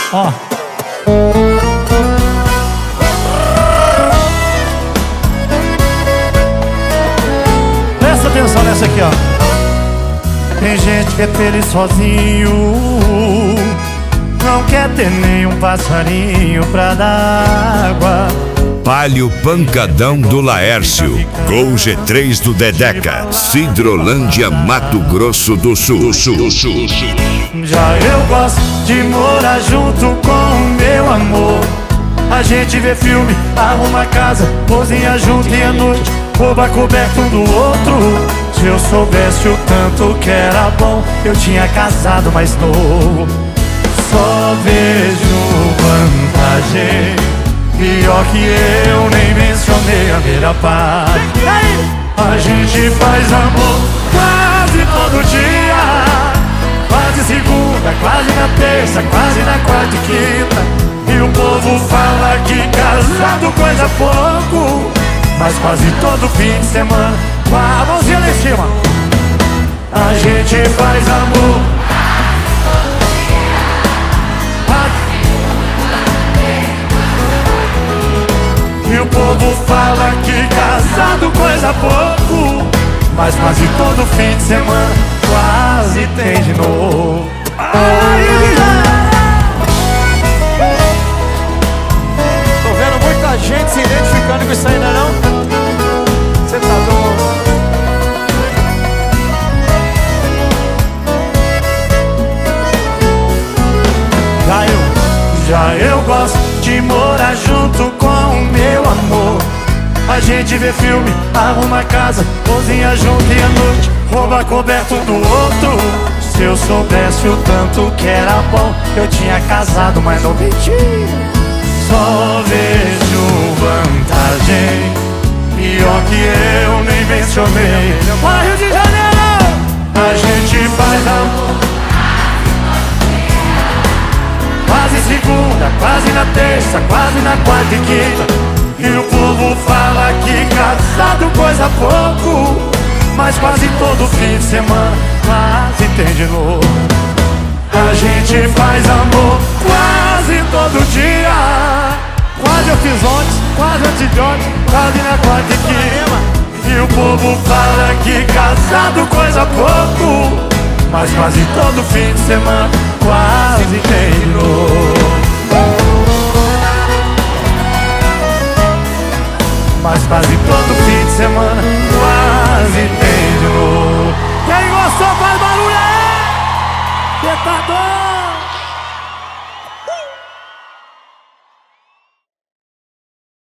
Ó. Presta atenção nessa aqui, ó. Tem gente que é feliz sozinho, não quer ter nenhum passarinho pra dar água. Palio Pancadão do Laércio, Gol G3 do Dedeca, Cidrolândia, Mato Grosso do Sul. Já eu gosto de morar junto com o meu amor. A gente vê filme, arruma casa, cozinha junto e à noite rouba coberto um do outro. Se eu soubesse o tanto que era bom, eu tinha casado mais novo. Só vejo vantagem, pior que eu nem mencionei a minha parte. A gente faz amor quase todo dia, quase segunda, quase na terça, quase na quarta e quinta. E o povo fala que casado coisa pouco, mas quase todo fim de semana, com a mãozinha lá em cima, a gente faz amor. E o povo fala que casado coisa pouco, mas quase todo fim de semana quase tem de novo. Tô vendo muita gente se identificando com isso aí, não é não? Cê tá doido? Já eu gosto de morar junto com o meu amor. A gente vê filme, arruma casa, cozinha junto e à noite rouba coberto do outro. Se eu soubesse o tanto que era bom, eu tinha casado, mas não menti. Só vejo vantagem, pior que eu nem mencionei. Rio de Janeiro, a gente faz amor quase segunda, quase na terça, quase na quarta e quinta. E o povo fala que casado coisa pouco, mas quase todo fim de semana quase tem de novo. A gente faz amor quase todo dia, quase eu fiz ontem, quase antes de ontem, quase na quarta e quinta. E o povo fala que casado coisa pouco, mas quase todo fim de semana quase tem